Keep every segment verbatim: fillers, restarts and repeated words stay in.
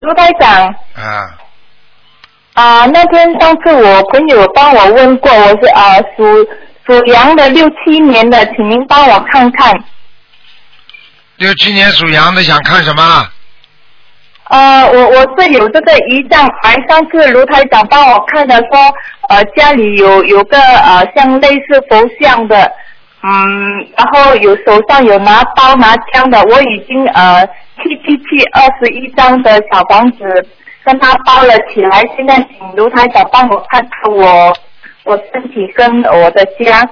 卢台长。 啊。 啊、呃，那天上次我朋友帮我问过，我是啊、呃、属属羊的六七年的，请您帮我看看。 六七年属羊的想看什么？ 呃，我我是有这个胰脏癌，上次卢台长帮我看的说，呃，家里有有个呃像类似佛像的，嗯，然后有手上有拿刀拿枪的，我已经呃七七七二十一张的小房子跟他包了起来，现在请卢台长帮我看看我我身体跟我的家。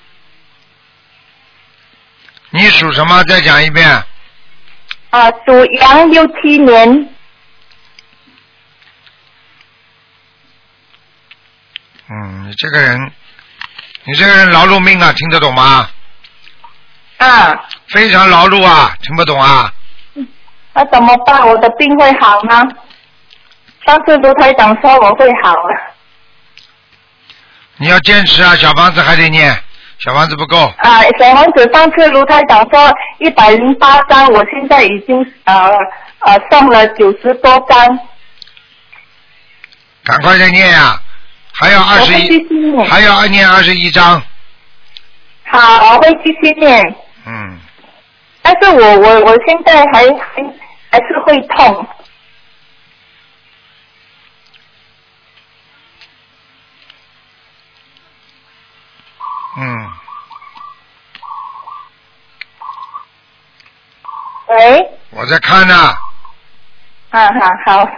你属什么？再讲一遍。 啊，属羊六七年。 嗯，你这个人，你这个人劳碌命啊，听得懂吗？ 啊。 非常劳碌啊，听不懂啊？ 那怎么办？我的病会好吗？上次卢台长说我会好啊。 你要坚持啊，小房子还得念。小房子不够啊！小房子上次卢台长说一百零八张，我现在已经呃呃送了九十多张。 赶快再念呀、啊！还要二十一，还要念二十一张。 好，我会继续念。 嗯。 但是我我我现在还还还是会痛。 嗯。 喂。 我在看呢。 啊好好。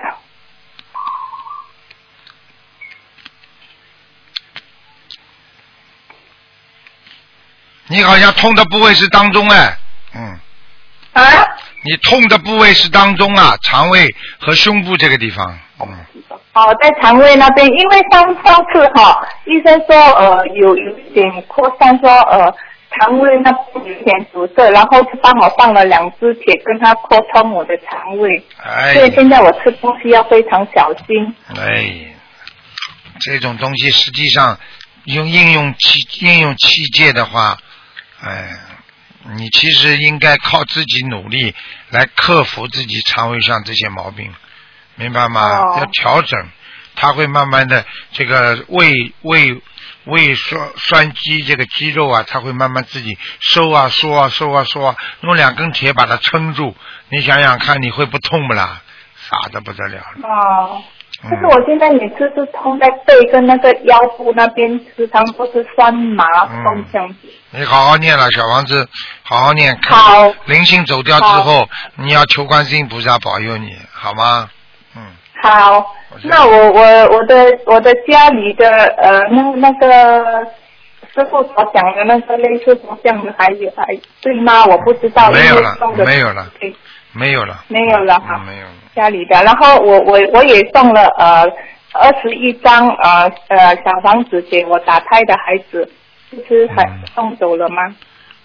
你好像痛的部位是当中哎，嗯。 啊？ 你痛的部位是当中啊，肠胃和胸部这个地方，嗯。 哦，在肠胃那边，因为上上次哈、哦，医生说呃有有一点扩散，说呃肠胃那边有点阻塞，然后就帮我放了两支铁，跟他扩通我的肠胃。 哎。 所以现在我吃东西要非常小心。 哎，这种东西实际上用应用器应用器械的话，哎，你其实应该靠自己努力来克服自己肠胃上这些毛病。明白吗？哦、要调整，它会慢慢的这个胃胃胃酸酸肌这个肌肉啊，它会慢慢自己收啊缩啊收啊缩啊，用两根铁把它撑住。你想想看，你会不痛不啦？傻得不得了了。 哦，但是我现在每次是痛在背跟那个腰部那边，时常都是酸麻痛这样子。 嗯、你好好念了，小房子，好好念。 好。 灵性走掉之后，你要求观世音菩萨保佑你，好吗？嗯， 好，那我我我的我的家里的呃那那个师傅所讲的那个类似佛像的还有还对吗？我不知道。 没有了，没有了，没有了， 没有了哈、 嗯，没有了。 家里的，然后我我我也送了呃二十一张呃呃小房子给我打胎的孩子，就是还送走了吗？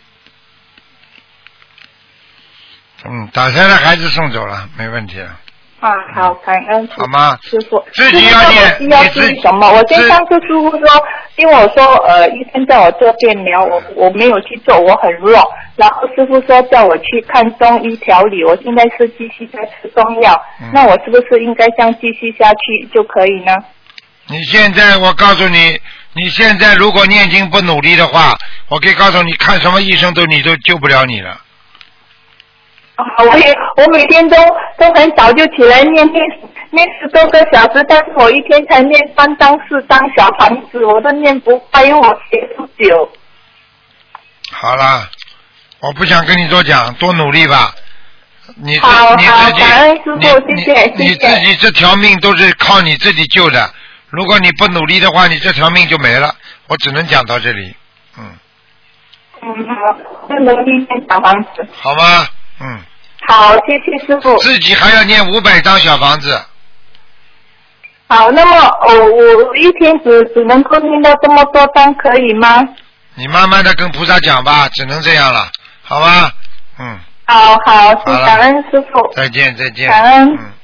嗯，打胎的孩子送走了，没问题了。 啊，好，感恩好吗？ 师傅， 自己要念， 要注意什么？我先上次师傅说，因为我说呃，医生叫我做电疗，我我没有去做，我很弱。然后师傅说叫我去看中医调理，我现在是继续在吃中药，嗯、那我是不是应该这样继续下去就可以呢？ 你现在，我告诉你，你现在如果念经不努力的话，我可以告诉你，看什么医生都你都救不了你了。 啊，我也我每天都都很早就起来念念念十多个小时，但是我一天才念三张四张小房子，我都念不快，因为我写不久。 好了，我不想跟你多讲，多努力吧。你自好你自己， 感恩师父，谢谢谢谢。 你自己这条命都是靠你自己救的，如果你不努力的话，你这条命就没了。我只能讲到这里，嗯。 嗯，好，就努力念小房子。 好吗？嗯。 好，谢谢师傅。 自己还要念五百张小房子。 好，那么我我一天只只能够念到这么多张，可以吗？ 你慢慢的跟菩萨讲吧，只能这样了，好吧？嗯。 好好，感恩师傅。 再见再见。 感恩。 嗯。